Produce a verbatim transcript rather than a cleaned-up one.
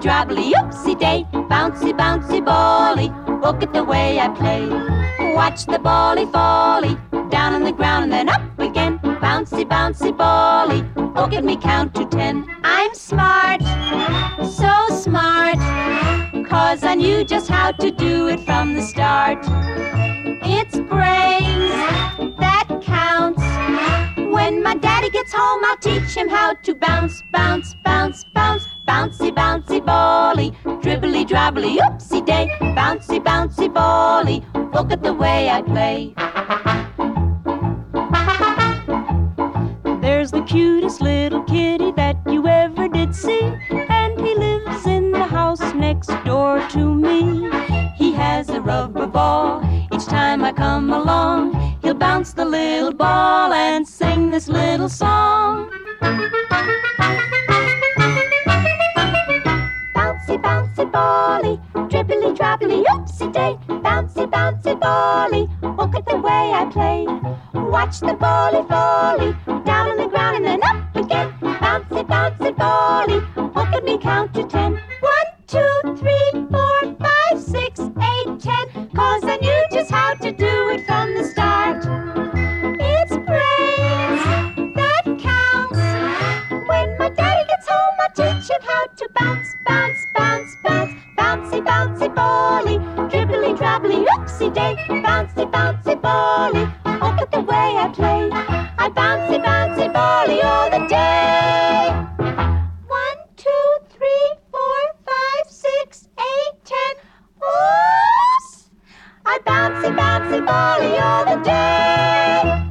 drobbly, oopsie day, bouncy, bouncy bally. Look at the way I play. Watch the bally folly, down on the ground and then up again. Bouncy, bouncy bally. Look at me count to ten. I'm smart, so smart, 'cause I knew just how to do it from the start. It's brains that counts. When my daddy gets home, I'll teach him how to bounce, bounce, bounce, bounce. Bouncy, bouncy bally, dribbly, drobbly, oopsie day. Bouncy, bouncy bally, look at the way I play. There's the cutest little kitty that you ever did see, and he lives in the house next door to me. He has a rubber ball. Each time I come along, he'll bounce the little ball and sing this little song. Bouncy, bouncy bally, dribbly, drobbly, oopsie day. Bouncy, bouncy bally, look at the way I play. Watch the bally folly, down on the ground and then up again. Bouncy, bouncy bally, look at me count to ten. One, two, three, four, five, six, eight, ten. 'Cause I knew just how to do it from the start. It's brains that counts. When my daddy gets home, I'll teach him how to bounce, bounce, bounce, bounce. Bouncy, bouncy bally, dribbly, drobbly, oopsie day. Bouncy, bouncy bally, look at the way I play. I bouncy, bouncy bally all the day. One, two, three, four, five, six, eight, ten. Oops! I bouncy, bouncy bally all the day.